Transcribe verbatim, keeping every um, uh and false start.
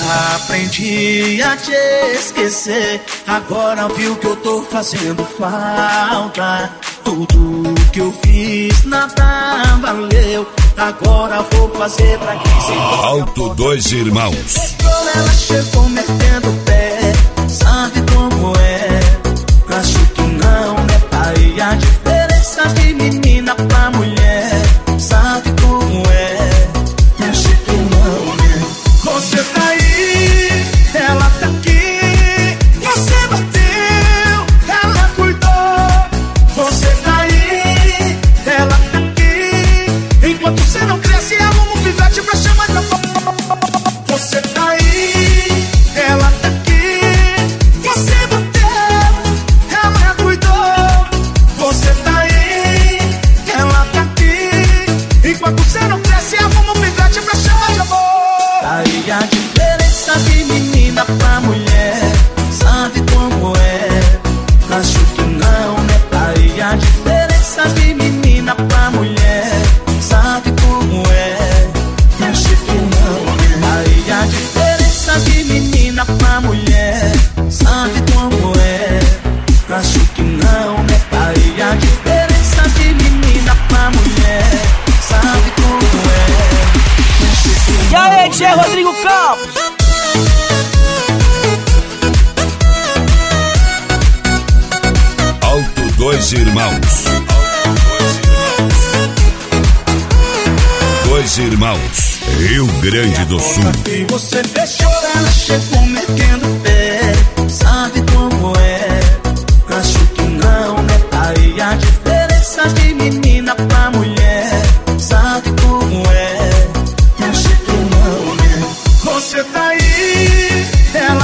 Aprendi a te esquecer, agora viu que eu tô fazendo falta. Tudo que eu fiz nada valeu, agora vou fazer pra quem se importa. Alto Dois Irmãos. Ela chegou metendo o pé, sabe como é? Acho que não é pai, a diferença de menina pra mulher, sabe como é? Acho que não é. Você tá aí, ela tá aqui, você bateu, ela cuidou. Você tá aí, ela tá aqui, enquanto você não cresce, arruma um pivete pra chamar de avó. Você tá aí, ela tá aqui, você bateu, ela cuidou. Você tá aí, ela tá aqui, enquanto você não cresce, arruma um pivete pra chamar de amor. Aí a diferença de menina pra mulher, sabe como é? Acho que não é pai. A diferença de menina pra mulher, sabe como é? Acho que não é. Aí a diferença de menina pra mulher, sabe como é? Acho que não é pai. A diferença de menina pra mulher, sabe como é? Acho que não. E aí, D J Rodrigo Campos? Alto Dois Irmãos. Dois Irmãos, Rio Grande do Sul. E você deixou, ela chegou metendo o pé, sabe como é? Acho que não é pai. A diferença de menina pra mulher, sabe como é? Acho que não é. Você tá aí, ela